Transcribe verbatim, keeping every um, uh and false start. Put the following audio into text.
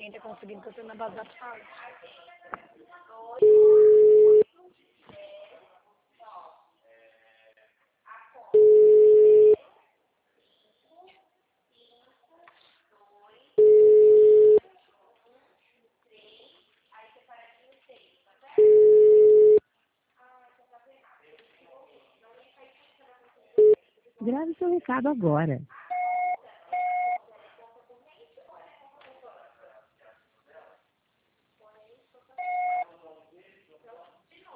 Quem tá conseguindo que eu tô na base da fala. Grave seu recado agora.